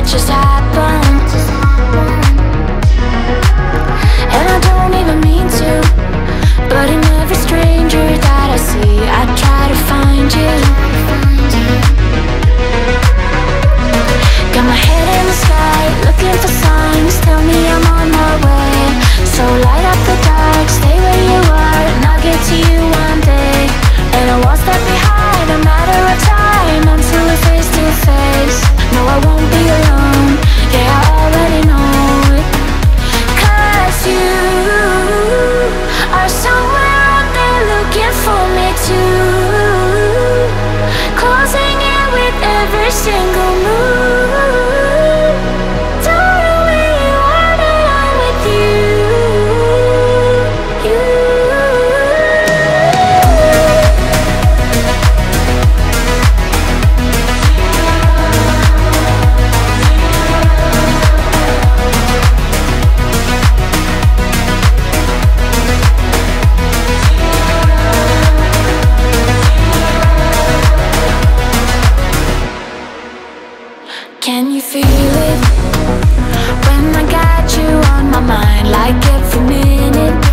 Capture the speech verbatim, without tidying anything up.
just happened. And I don't even mean to, but in every stranger that I see, I try to find you. Got my head in the sky, looking for signs, tell me I'm on my way. So light up the dark, stay where you are, and I'll get to you one day. And I won't step behind, a matter of time, until we're face to face. No, I won't be alone, yeah, I already know it. Cause you are somewhere out there looking for me too, closing in with every single move. Don't know where you are, but I'm with you, you. Can you feel it when I got you on my mind? Like every minute